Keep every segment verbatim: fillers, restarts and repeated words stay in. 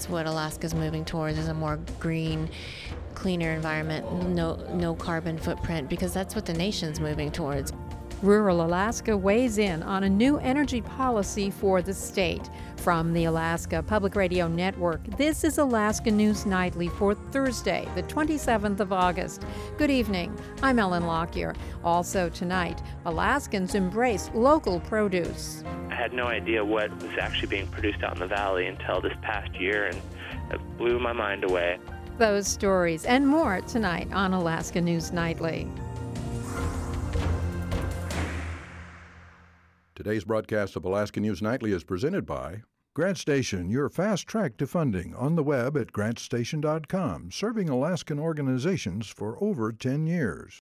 That's what Alaska's moving towards, is a more green, cleaner environment, no, no carbon footprint, because that's what the nation's moving towards. Rural Alaska weighs in on a new energy policy for the state. From the Alaska Public Radio Network, this is Alaska News Nightly for Thursday, the twenty-seventh of August. Good evening. I'm Ellen Lockyer. Also tonight, Alaskans embrace local produce. I had no idea what was actually being produced out in the valley until this past year, and it blew my mind away. Those stories and more tonight on Alaska News Nightly. Today's broadcast of Alaska News Nightly is presented by Grant Station, your fast track to funding, on the web at grant station dot com, serving Alaskan organizations for over ten years.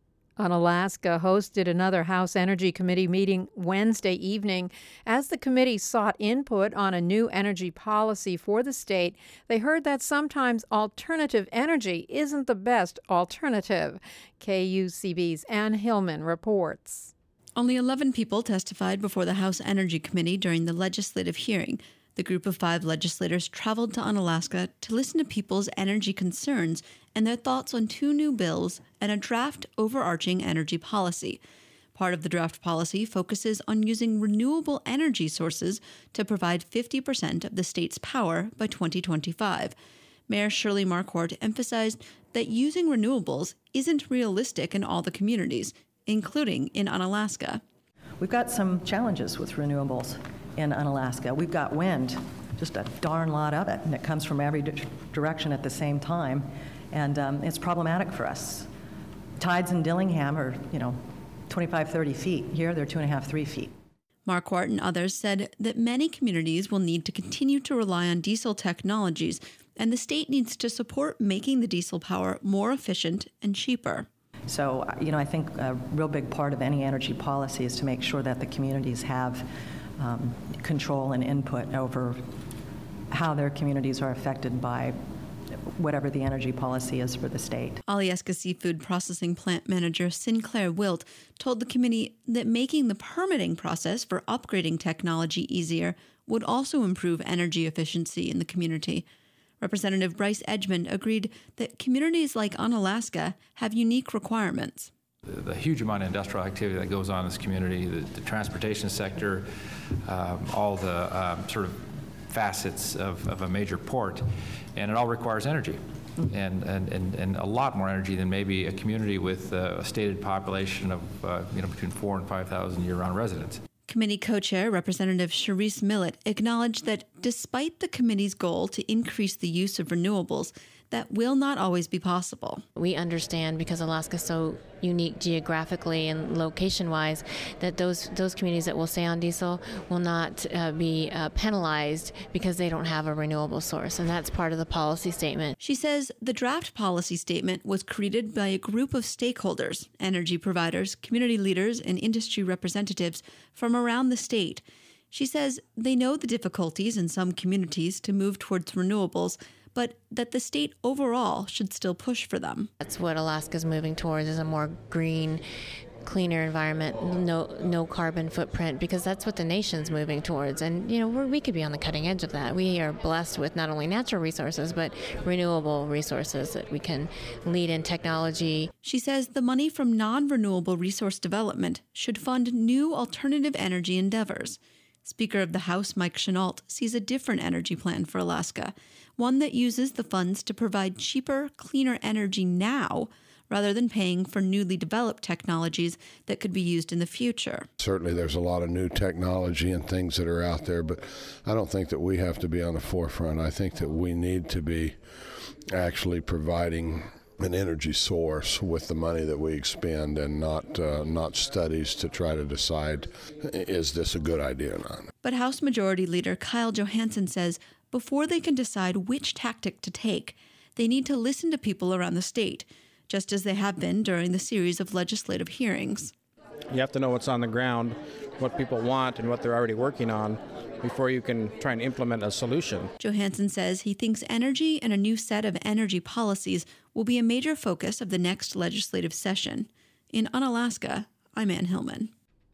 Unalaska hosted another House Energy Committee meeting Wednesday evening. As the committee sought input on a new energy policy for the state, they heard that sometimes alternative energy isn't the best alternative. K U C B's Ann Hillman reports. Only eleven people testified before the House Energy Committee during the legislative hearing. The group of five legislators traveled to Unalaska to listen to people's energy concerns and their thoughts on two new bills and a draft overarching energy policy. Part of the draft policy focuses on using renewable energy sources to provide fifty percent of the state's power by twenty twenty-five. Mayor Shirley Marquardt emphasized that using renewables isn't realistic in all the communities, including in Unalaska. We've got some challenges with renewables in Unalaska. We've got wind, just a darn lot of it, and it comes from every di- direction at the same time, and um, it's problematic for us. Tides in Dillingham are, you know, twenty-five, thirty feet. Here, they're two and a half, three feet. Marquardt and others said that many communities will need to continue to rely on diesel technologies, and the state needs to support making the diesel power more efficient and cheaper. So, you know, I think a real big part of any energy policy is to make sure that the communities have um, control and input over how their communities are affected by whatever the energy policy is for the state. Alyeska Seafood Processing Plant Manager Sinclair Wilt told the committee that making the permitting process for upgrading technology easier would also improve energy efficiency in the community. Representative Bryce Edgmond agreed that communities like Unalaska have unique requirements. The, the huge amount of industrial activity that goes on in this community, the, the transportation sector, um, all the um, sort of facets of, of a major port, and it all requires energy, and, and, and, and a lot more energy than maybe a community with uh, a stated population of uh, you know between four and five thousand year-round residents. Committee co-chair Representative Charisse Millett acknowledged that despite the committee's goal to increase the use of renewables, that will not always be possible. We understand, because Alaska's so unique geographically and location-wise, that those those communities that will stay on diesel will not uh, be uh, penalized because they don't have a renewable source, and that's part of the policy statement. She says the draft policy statement was created by a group of stakeholders, energy providers, community leaders, and industry representatives from around the state. She says they know the difficulties in some communities to move towards renewables, but that the state overall should still push for them. That's what Alaska's moving towards, is a more green, cleaner environment, no no carbon footprint, because that's what the nation's moving towards. And, you know, we're, we could be on the cutting edge of that. We are blessed with not only natural resources, but renewable resources that we can lead in technology. She says the money from non-renewable resource development should fund new alternative energy endeavors. Speaker of the House Mike Chenault sees a different energy plan for Alaska, one that uses the funds to provide cheaper, cleaner energy now, rather than paying for newly developed technologies that could be used in the future. Certainly there's a lot of new technology and things that are out there, but I don't think that we have to be on the forefront. I think that we need to be actually providing an energy source with the money that we expend, and not uh, not studies to try to decide, is this a good idea or not. But House Majority Leader Kyle Johansson says before they can decide which tactic to take, they need to listen to people around the state, just as they have been during the series of legislative hearings. You have to know what's on the ground, what people want, and what they're already working on before you can try and implement a solution. Johansson says he thinks energy and a new set of energy policies will be a major focus of the next legislative session. In Unalaska, I'm Ann Hillman.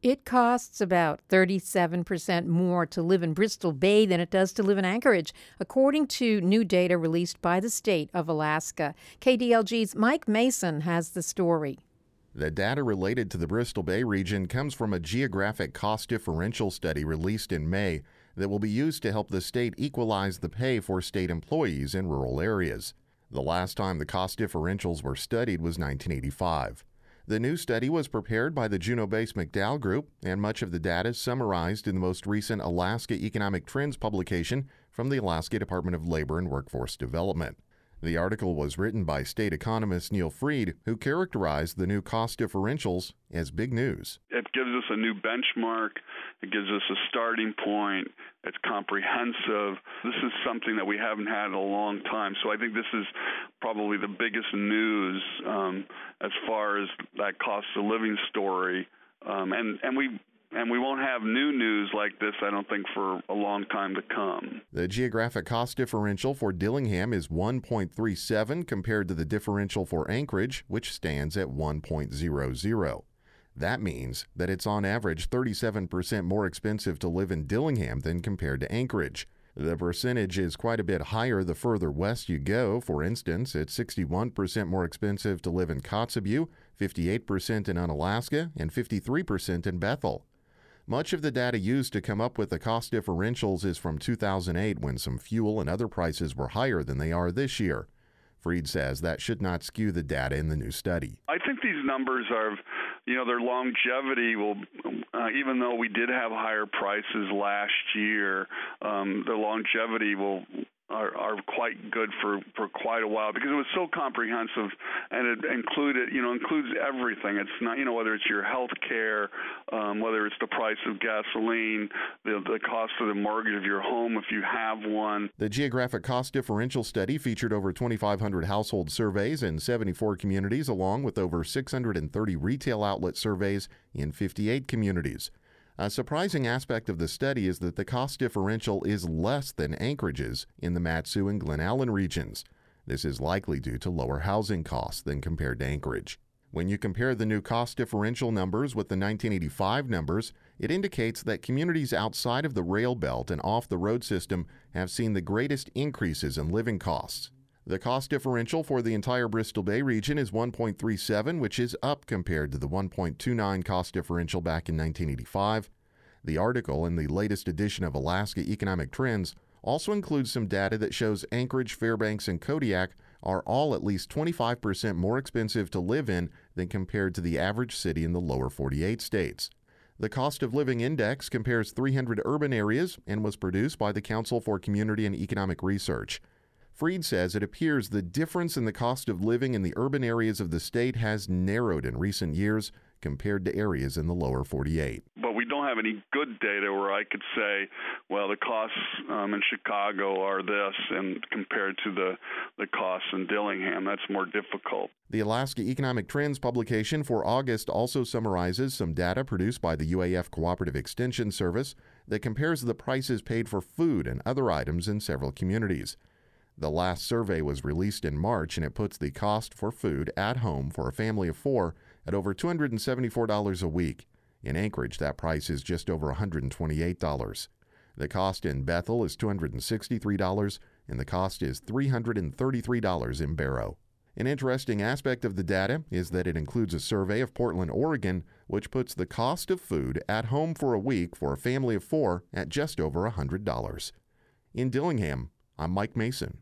It costs about thirty-seven percent more to live in Bristol Bay than it does to live in Anchorage, according to new data released by the state of Alaska. K D L G's Mike Mason has the story. The data related to the Bristol Bay region comes from a geographic cost differential study released in May that will be used to help the state equalize the pay for state employees in rural areas. The last time the cost differentials were studied was nineteen eighty-five. The new study was prepared by the Juneau-based McDowell Group, and much of the data is summarized in the most recent Alaska Economic Trends publication from the Alaska Department of Labor and Workforce Development. The article was written by state economist Neil Freed, who characterized the new cost differentials as big news. It gives us a new benchmark. It gives us a starting point. It's comprehensive. This is something that we haven't had in a long time. So I think this is probably the biggest news um, as far as that cost of living story. Um, and, and we And we won't have new news like this, I don't think, for a long time to come. The geographic cost differential for Dillingham is one point three seven compared to the differential for Anchorage, which stands at one point zero zero. That means that it's on average thirty-seven percent more expensive to live in Dillingham than compared to Anchorage. The percentage is quite a bit higher the further west you go. For instance, it's sixty-one percent more expensive to live in Kotzebue, fifty-eight percent in Unalaska, and fifty-three percent in Bethel. Much of the data used to come up with the cost differentials is from two thousand eight, when some fuel and other prices were higher than they are this year. Freed says that should not skew the data in the new study. I think these numbers are, you know, their longevity will, uh, even though we did have higher prices last year, um, the longevity will Are, are quite good for, for quite a while, because it was so comprehensive, and it included, you know, includes everything. It's not, you know, whether it's your health care, um, whether it's the price of gasoline, the, the cost of the mortgage of your home if you have one. The geographic cost differential study featured over twenty-five hundred household surveys in seventy-four communities, along with over six hundred thirty retail outlet surveys in fifty-eight communities. A surprising aspect of the study is that the cost differential is less than Anchorage's in the Mat-Su and Glen Allen regions. This is likely due to lower housing costs than compared to Anchorage. When you compare the new cost differential numbers with the nineteen eighty-five numbers, it indicates that communities outside of the rail belt and off the road system have seen the greatest increases in living costs. The cost differential for the entire Bristol Bay region is one point three seven, which is up compared to the one point two nine cost differential back in nineteen eighty-five. The article in the latest edition of Alaska Economic Trends also includes some data that shows Anchorage, Fairbanks, and Kodiak are all at least twenty-five percent more expensive to live in than compared to the average city in the lower forty-eight states. The Cost of Living Index compares three hundred urban areas and was produced by the Council for Community and Economic Research. Freed says it appears the difference in the cost of living in the urban areas of the state has narrowed in recent years compared to areas in the lower forty-eight. But we don't have any good data where I could say, well, the costs um, in Chicago are this, and compared to the, the costs in Dillingham, that's more difficult. The Alaska Economic Trends publication for August also summarizes some data produced by the U A F Cooperative Extension Service that compares the prices paid for food and other items in several communities. The last survey was released in March, and it puts the cost for food at home for a family of four at over two hundred seventy-four dollars a week. In Anchorage, that price is just over one hundred twenty-eight dollars. The cost in Bethel is two hundred sixty-three dollars, and the cost is three hundred thirty-three dollars in Barrow. An interesting aspect of the data is that it includes a survey of Portland, Oregon, which puts the cost of food at home for a week for a family of four at just over one hundred dollars. In Dillingham, I'm Mike Mason.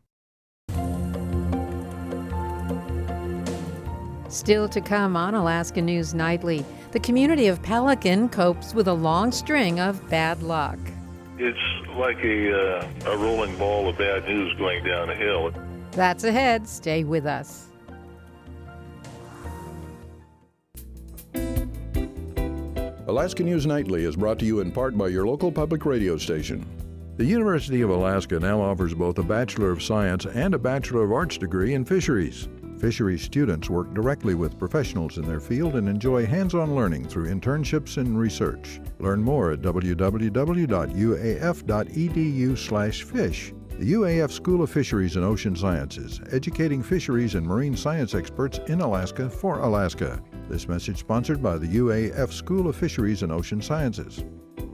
Still to come on Alaska News Nightly, the community of Pelican copes with a long string of bad luck. It's like a, uh, a rolling ball of bad news going down a hill. That's ahead. Stay with us. Alaska News Nightly is brought to you in part by your local public radio station. The University of Alaska now offers both a Bachelor of Science and a Bachelor of Arts degree in fisheries. Fisheries students work directly with professionals in their field and enjoy hands-on learning through internships and research. Learn more at w w w dot u a f dot e d u slash fish. The U A F School of Fisheries and Ocean Sciences, educating fisheries and marine science experts in Alaska for Alaska. This message sponsored by the U A F School of Fisheries and Ocean Sciences.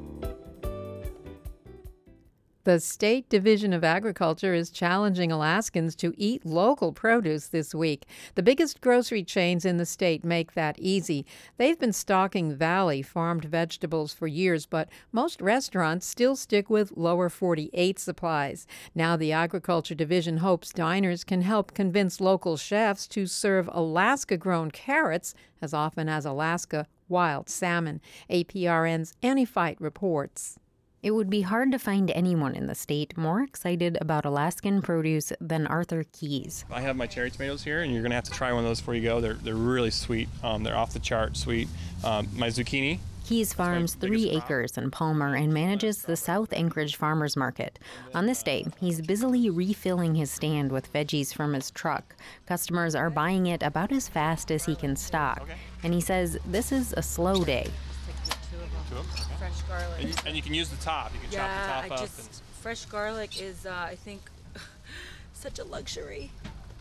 The State Division of Agriculture is challenging Alaskans to eat local produce this week. The biggest grocery chains in the state make that easy. They've been stocking Valley farmed vegetables for years, but most restaurants still stick with lower forty-eight supplies. Now the Agriculture Division hopes diners can help convince local chefs to serve Alaska-grown carrots as often as Alaska wild salmon. A P R N's Annie Fight reports. It would be hard to find anyone in the state more excited about Alaskan produce than Arthur Keys. I have my cherry tomatoes here, and you're going to have to try one of those before you go. They're they're really sweet. Um, they're off the chart sweet. Um, my zucchini. Keys farms three acres in Palmer and manages the South Anchorage Farmers Market. On this day, he's busily refilling his stand with veggies from his truck. Customers are buying it about as fast as he can stock. And he says this is a slow day. Fresh garlic. And you, and you can use the top. You can yeah, chop the top I up. Just, and... Fresh garlic is, uh, I think, such a luxury.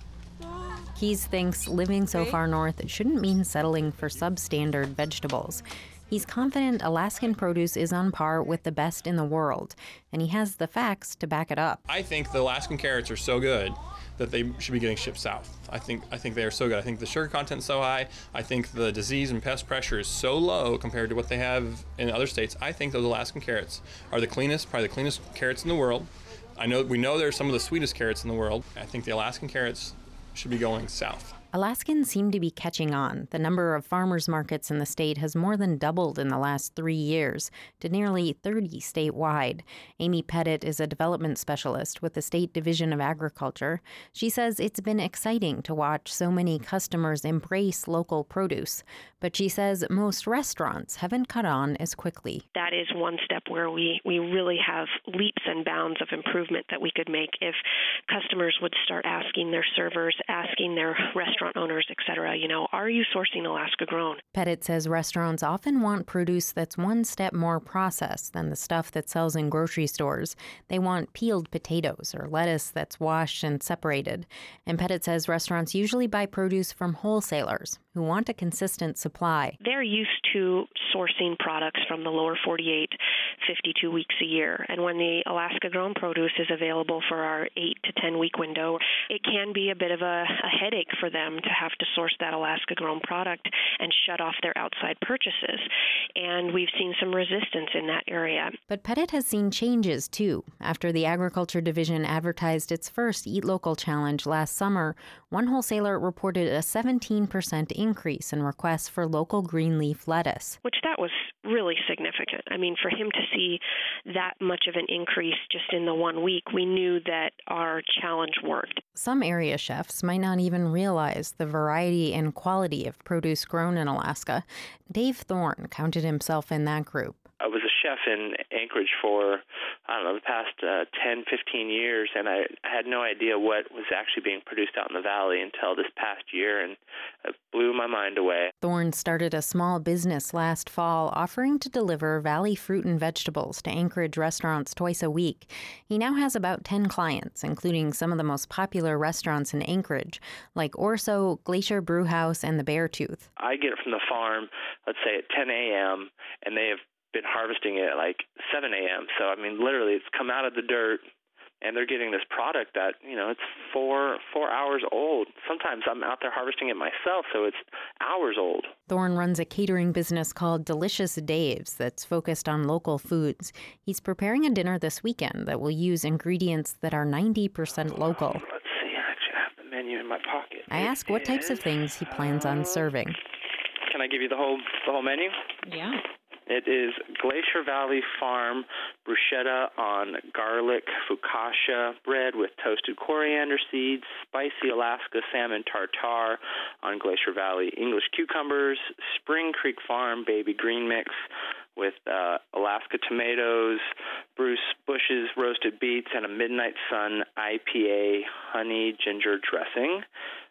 Keys thinks living so far north shouldn't mean settling for substandard vegetables. He's confident Alaskan produce is on par with the best in the world, and he has the facts to back it up. I think the Alaskan carrots are so good that they should be getting shipped south. I think I think they are so good. I think the sugar content is so high. I think the disease and pest pressure is so low compared to what they have in other states. I think those Alaskan carrots are the cleanest, probably the cleanest carrots in the world. I know we know they're some of the sweetest carrots in the world. I think the Alaskan carrots should be going south. Alaskans seem to be catching on. The number of farmers markets in the state has more than doubled in the last three years to nearly thirty statewide. Amy Pettit is a development specialist with the State Division of Agriculture. She says it's been exciting to watch so many customers embrace local produce, but she says most restaurants haven't caught on as quickly. That is one step where we, we really have leaps and bounds of improvement that we could make if customers would start asking their servers, asking their restaurant owners, et cetera, you know, are you sourcing Alaska grown? Pettit says restaurants often want produce that's one step more processed than the stuff that sells in grocery stores. They want peeled potatoes or lettuce that's washed and separated. And Pettit says restaurants usually buy produce from wholesalers who want a consistent supply. They're used to sourcing products from the lower forty-eight fifty-two weeks a year. And when the Alaska grown produce is available for our eight to ten week window, it can be a bit of a, a headache for them to have to source that Alaska grown product and shut off their outside purchases. And we've seen some resistance in that area. But Pettit has seen changes too. After the Agriculture Division advertised its first Eat Local Challenge last summer, one wholesaler reported a seventeen percent increase in requests for local green leaf lettuce. Which that was really significant. I mean, for him to see that much of an increase just in the one week, we knew that our challenge worked. Some area chefs might not even realize the variety and quality of produce grown in Alaska. Dave Thorne counted himself in that group. I was a chef in Anchorage for, I don't know, the past uh, ten, fifteen years, and I had no idea what was actually being produced out in the valley until this past year, and it blew my mind away. Thorne started a small business last fall offering to deliver valley fruit and vegetables to Anchorage restaurants twice a week. He now has about ten clients, including some of the most popular restaurants in Anchorage, like Orso, Glacier Brewhouse, and the Beartooth. I get it from the farm, let's say at ten a.m., and they have been harvesting it at like seven a.m. So, I mean, literally it's come out of the dirt and they're getting this product that, you know, it's four four hours old. Sometimes I'm out there harvesting it myself, so it's hours old. Thorne runs a catering business called Delicious Dave's that's focused on local foods. He's preparing a dinner this weekend that will use ingredients that are ninety percent local. Let's see, I actually have the menu in my pocket. I ask what types of things he plans on serving. Can I give you the whole the whole menu? Yeah. It is Glacier Valley Farm bruschetta on garlic focaccia bread with toasted coriander seeds, spicy Alaska salmon tartare on Glacier Valley English cucumbers, Spring Creek Farm baby green mix with uh, Alaska tomatoes, Bruce Bush's roasted beets, and a Midnight Sun I P A honey ginger dressing.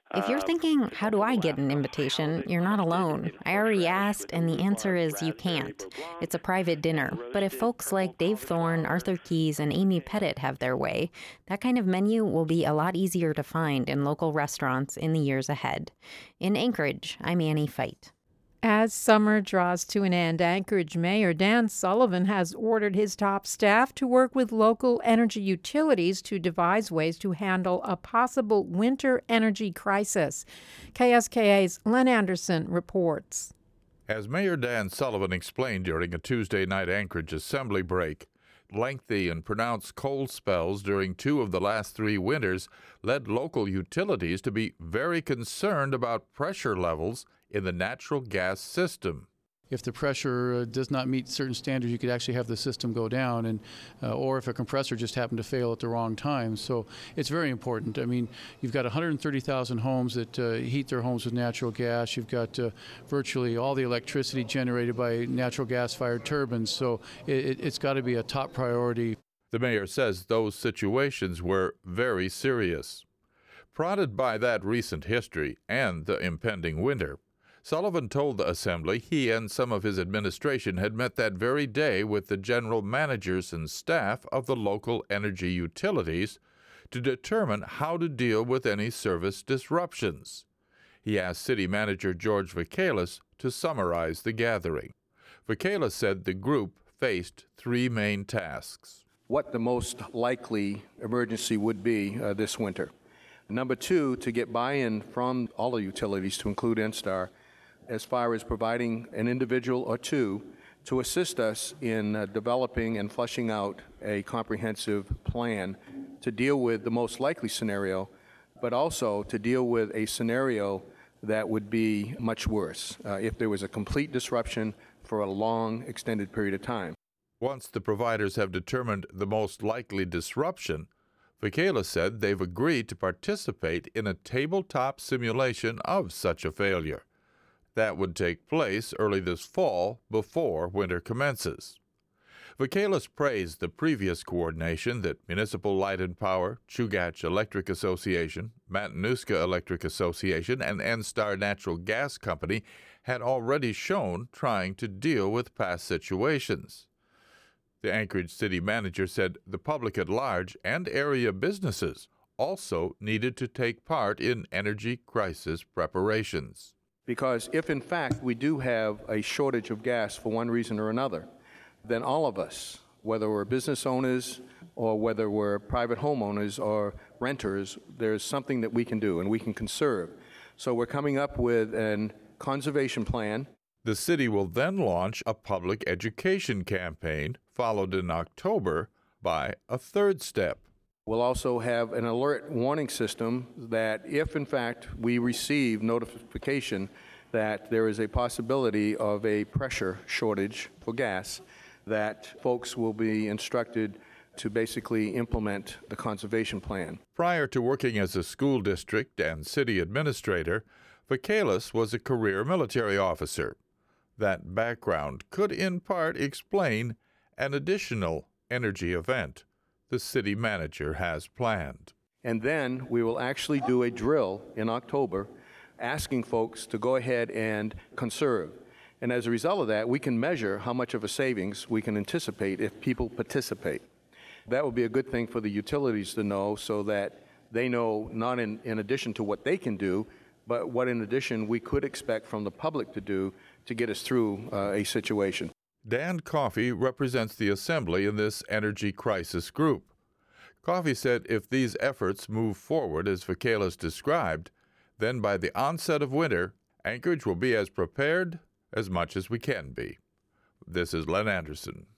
If you're thinking, how do I get an invitation? You're not alone. I already asked, and the answer is you can't. It's a private dinner. But if folks like Dave Thorne, Arthur Keyes, and Amy Pettit have their way, that kind of menu will be a lot easier to find in local restaurants in the years ahead. In Anchorage, I'm Annie Feit. As summer draws to an end, Anchorage Mayor Dan Sullivan has ordered his top staff to work with local energy utilities to devise ways to handle a possible winter energy crisis. K S K A's Len Anderson reports. As Mayor Dan Sullivan explained during a Tuesday night Anchorage Assembly break, lengthy and pronounced cold spells during two of the last three winters led local utilities to be very concerned about pressure levels in the natural gas system. If the pressure uh, does not meet certain standards, you could actually have the system go down, and uh, or if a compressor just happened to fail at the wrong time. So it's very important. I mean, you've got one hundred thirty thousand homes that uh, heat their homes with natural gas. You've got uh, virtually all the electricity generated by natural gas-fired turbines. So it, it's got to be a top priority. The mayor says those situations were very serious. Prodded by that recent history and the impending winter, Sullivan told the Assembly he and some of his administration had met that very day with the general managers and staff of the local energy utilities to determine how to deal with any service disruptions. He asked City Manager George Vakelis to summarize the gathering. Vakelis said the group faced three main tasks. What the most likely emergency would be uh, this winter. Number two, to get buy-in from all the utilities, to include NSTAR, as far as providing an individual or two to assist us in uh, developing and fleshing out a comprehensive plan to deal with the most likely scenario, but also to deal with a scenario that would be much worse uh, if there was a complete disruption for a long, extended period of time. Once the providers have determined the most likely disruption, Vakelis said they've agreed to participate in a tabletop simulation of such a failure. That would take place early this fall before winter commences. Vakelis praised the previous coordination that Municipal Light and Power, Chugach Electric Association, Matanuska Electric Association, and NSTAR Natural Gas Company had already shown trying to deal with past situations. The Anchorage City Manager said the public at large and area businesses also needed to take part in energy crisis preparations. Because if, in fact, we do have a shortage of gas for one reason or another, then all of us, whether we're business owners or whether we're private homeowners or renters, there's something that we can do and we can conserve. So we're coming up with a conservation plan. The city will then launch a public education campaign, followed in October by a third step. We'll also have an alert warning system that if, in fact, we receive notification that there is a possibility of a pressure shortage for gas, that folks will be instructed to basically implement the conservation plan. Prior to working as a school district and city administrator, Vakelis was a career military officer. That background could in part explain an additional energy event the city manager has planned. And then we will actually do a drill in October asking folks to go ahead and conserve. And as a result of that, we can measure how much of a savings we can anticipate if people participate. That would be a good thing for the utilities to know so that they know not in, in addition to what they can do, but what in addition we could expect from the public to do to get us through uh, a situation. Dan Coffey represents the Assembly in this energy crisis group. Coffey said if these efforts move forward as Vakelis described, then by the onset of winter, Anchorage will be as prepared as much as we can be. This is Len Anderson.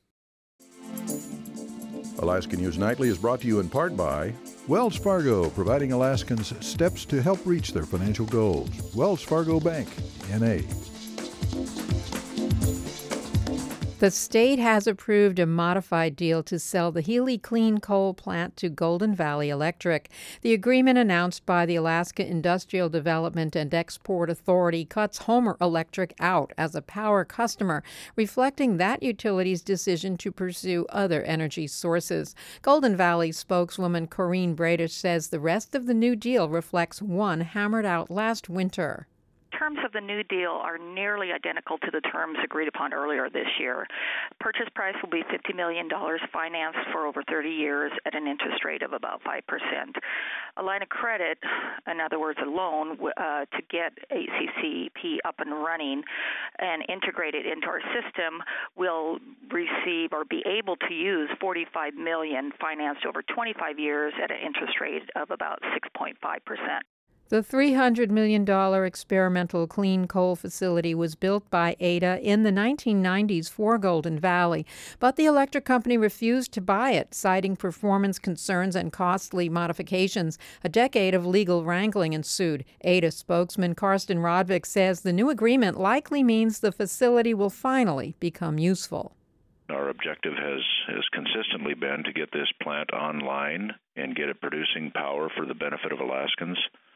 Alaska News Nightly is brought to you in part by Wells Fargo, providing Alaskans steps to help reach their financial goals. Wells Fargo Bank, N A The state has approved a modified deal to sell the Healy Clean Coal plant to Golden Valley Electric. The agreement announced by the Alaska Industrial Development and Export Authority cuts Homer Electric out as a power customer, reflecting that utility's decision to pursue other energy sources. Golden Valley spokeswoman Corrine Bradish says the rest of the new deal reflects one hammered out last winter. Terms of the new deal are nearly identical to the terms agreed upon earlier this year. Purchase price will be fifty million dollars, financed for over thirty years at an interest rate of about five percent. A line of credit, in other words, a loan, uh, to get H C C P up and running and integrated into our system will receive or be able to use forty-five million dollars financed over twenty-five years at an interest rate of about six point five percent. The three hundred million dollars experimental clean coal facility was built by Ada in the nineteen nineties for Golden Valley, but the electric company refused to buy it, citing performance concerns and costly modifications. A decade of legal wrangling ensued. Ada spokesman Karsten Rodvik says the new agreement likely means the facility will finally become useful. Our objective has, has consistently been to get this plant online and get it producing power for the benefit of Alaskans.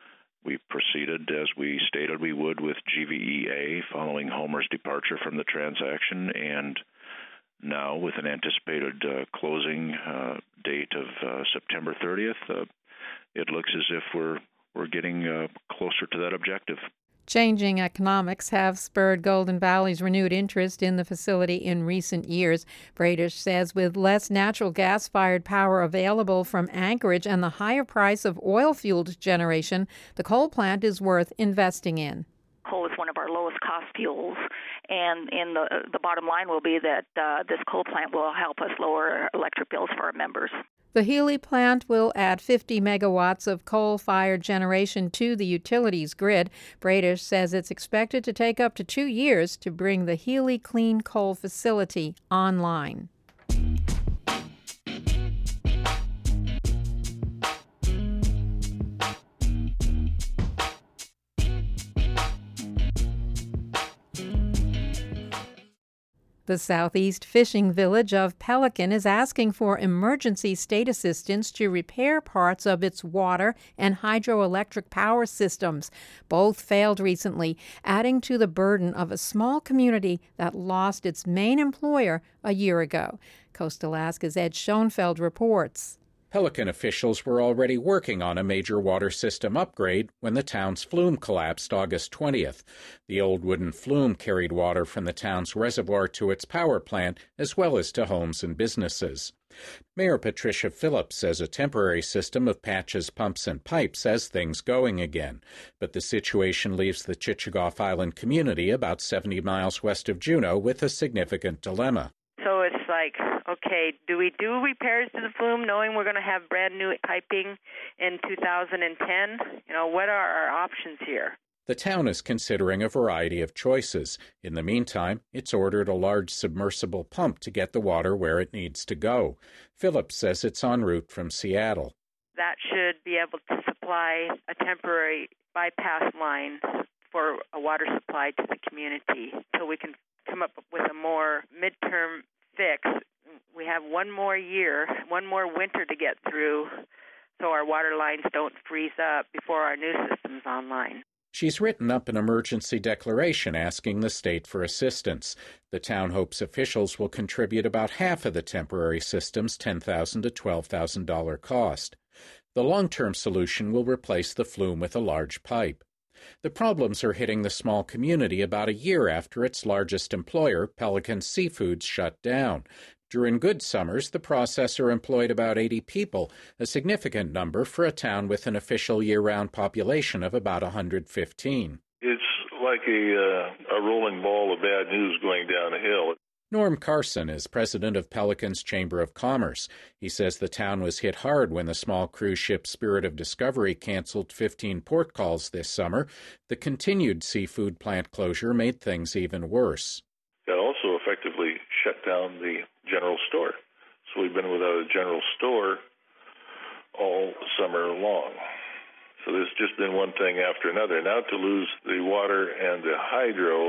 We proceeded as we stated we would with G V E A following Homer's departure from the transaction, and now with an anticipated uh, closing uh, date of uh, September thirtieth, uh, it looks as if we're we're getting uh, closer to that objective. Changing economics have spurred Golden Valley's renewed interest in the facility in recent years. Bradish says with less natural gas-fired power available from Anchorage and the higher price of oil-fueled generation, the coal plant is worth investing in. Coal is one of our lowest cost fuels, and in the the bottom line will be that uh, this coal plant will help us lower electric bills for our members. The Healy plant will add fifty megawatts of coal-fired generation to the utilities grid. Bradish says it's expected to take up to two years to bring the Healy Clean Coal facility online. The southeast fishing village of Pelican is asking for emergency state assistance to repair parts of its water and hydroelectric power systems. Both failed recently, adding to the burden of a small community that lost its main employer a year ago. Coast Alaska's Ed Schoenfeld reports. Pelican officials were already working on a major water system upgrade when the town's flume collapsed August twentieth. The old wooden flume carried water from the town's reservoir to its power plant, as well as to homes and businesses. Mayor Patricia Phillips says a temporary system of patches, pumps, and pipes has things going again. But the situation leaves the Chichagof Island community about seventy miles west of Juneau with a significant dilemma. So it's like, okay, do we do repairs to the flume knowing we're going to have brand new piping in two thousand ten? You know, what are our options here? The town is considering a variety of choices. In the meantime, it's ordered a large submersible pump to get the water where it needs to go. Phillips says it's en route from Seattle. That should be able to supply a temporary bypass line for a water supply to the community so we can come up with a more midterm fix. We have one more year, one more winter to get through so our water lines don't freeze up before our new system's online. She's written up an emergency declaration asking the state for assistance. The town hopes officials will contribute about half of the temporary system's ten thousand dollars to twelve thousand dollars cost. The long-term solution will replace the flume with a large pipe. The problems are hitting the small community about a year after its largest employer, Pelican Seafoods, shut down. During good summers, the processor employed about eighty people, a significant number for a town with an official year-round population of about one hundred fifteen. It's like a, uh, a rolling ball of bad news going down a hill. Norm Carson is president of Pelican's Chamber of Commerce. He says the town was hit hard when the small cruise ship Spirit of Discovery canceled fifteen port calls this summer. The continued seafood plant closure made things even worse. That also effectively shut down the general store. So we've been without a general store all summer long. So there's just been one thing after another. Now to lose the water and the hydro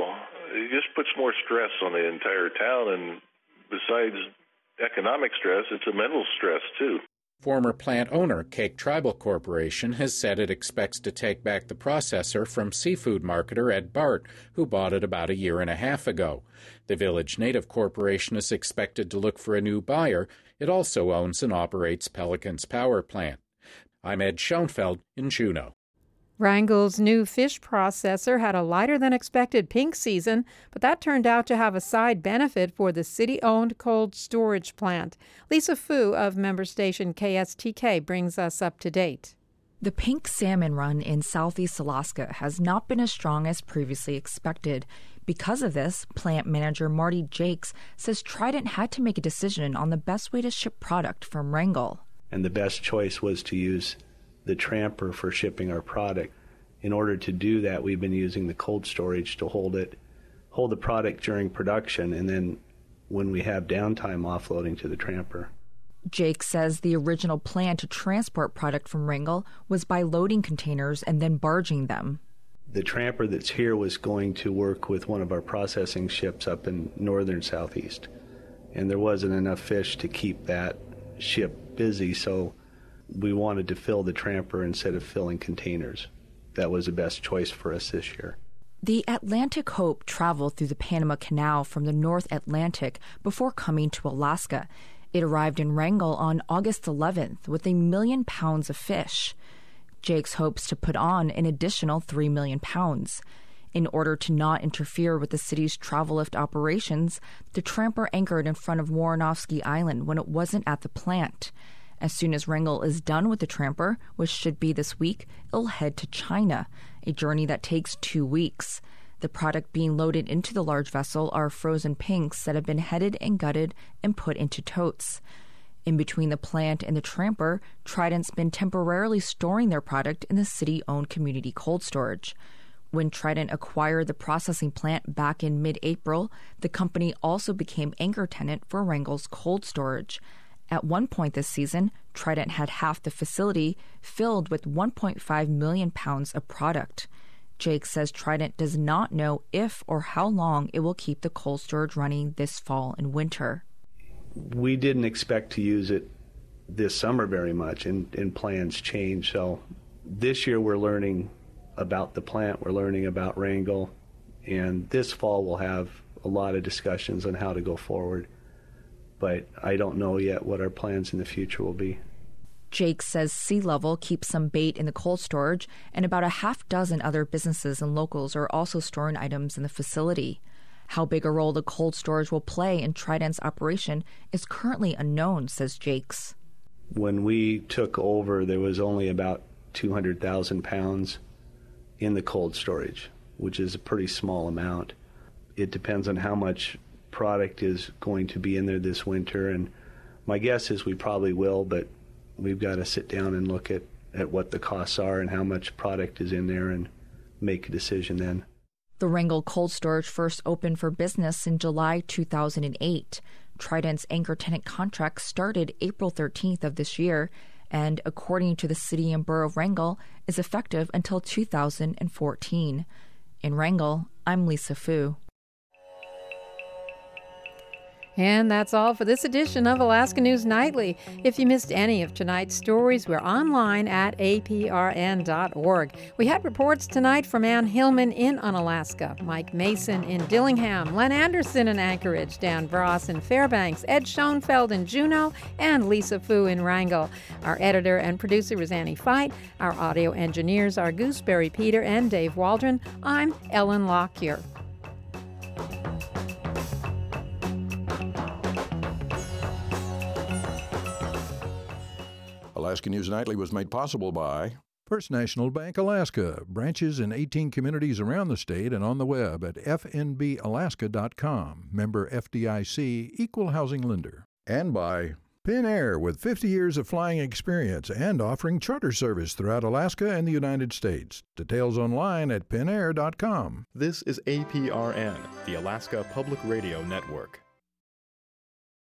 it just puts more stress on the entire town, and besides economic stress, it's a mental stress too. Former plant owner Cake Tribal Corporation has said it expects to take back the processor from seafood marketer Ed Bart, who bought it about a year and a half ago. The Village Native Corporation is expected to look for a new buyer. It also owns and operates Pelican's power plant. I'm Ed Schoenfeld in Juneau. Wrangell's new fish processor had a lighter-than-expected pink season, but that turned out to have a side benefit for the city-owned cold storage plant. Lisa Fu of member station K S T K brings us up to date. The pink salmon run in southeast Alaska has not been as strong as previously expected. Because of this, plant manager Marty Jakes says Trident had to make a decision on the best way to ship product from Wrangell. And the best choice was to use the tramper for shipping our product. In order to do that, we've been using the cold storage to hold it, hold the product during production, and then when we have downtime, offloading to the tramper. Jake says the original plan to transport product from Wrangell was by loading containers and then barging them. The tramper that's here was going to work with one of our processing ships up in northern southeast, and there wasn't enough fish to keep that ship busy, so we wanted to fill the tramper instead of filling containers. That was the best choice for us this year. The Atlantic Hope traveled through the Panama Canal from the North Atlantic before coming to Alaska. It arrived in Wrangell on August eleventh with a million pounds of fish. Jakes hopes to put on an additional three million pounds. In order to not interfere with the city's travel lift operations, the tramper anchored in front of Woronovsky Island when it wasn't at the plant. As soon as Wrangell is done with the tramper, which should be this week, it'll head to China, a journey that takes two weeks. The product being loaded into the large vessel are frozen pinks that have been headed and gutted and put into totes. In between the plant and the tramper, Trident's been temporarily storing their product in the city-owned community cold storage. When Trident acquired the processing plant back in mid-April, the company also became anchor tenant for Wrangell's cold storage. At one point this season, Trident had half the facility filled with one point five million pounds of product. Jake says Trident does not know if or how long it will keep the cold storage running this fall and winter. We didn't expect to use it this summer very much, and, and plans change. So this year we're learning about the plant, we're learning about Wrangell, and this fall we'll have a lot of discussions on how to go forward. But I don't know yet what our plans in the future will be. Jake says Sea Level keeps some bait in the cold storage, and about a half dozen other businesses and locals are also storing items in the facility. How big a role the cold storage will play in Trident's operation is currently unknown, says Jakes. When we took over, there was only about two hundred thousand pounds in the cold storage, which is a pretty small amount. It depends on how much product is going to be in there this winter, and my guess is we probably will, but we've got to sit down and look at, at what the costs are and how much product is in there and make a decision then. The Wrangell cold storage first opened for business in July two thousand eight. Trident's anchor tenant contract started April thirteenth of this year, and according to the city and borough of Wrangell, is effective until two thousand fourteen. In Wrangell, I'm Lisa Fu. And that's all for this edition of Alaska News Nightly. If you missed any of tonight's stories, we're online at A P R N dot org. We had reports tonight from Ann Hillman in Unalaska, Mike Mason in Dillingham, Len Anderson in Anchorage, Dan Bross in Fairbanks, Ed Schoenfeld in Juneau, and Lisa Fu in Wrangell. Our editor and producer is Annie Fight. Our audio engineers are Gooseberry Peter and Dave Waldron. I'm Ellen Lockyer. Alaska News Nightly was made possible by First National Bank Alaska, branches in eighteen communities around the state and on the web at f n b alaska dot com, member F D I C, equal housing lender. And by Pinair, with fifty years of flying experience and offering charter service throughout Alaska and the United States. Details online at pinair dot com. This is A P R N, the Alaska Public Radio Network.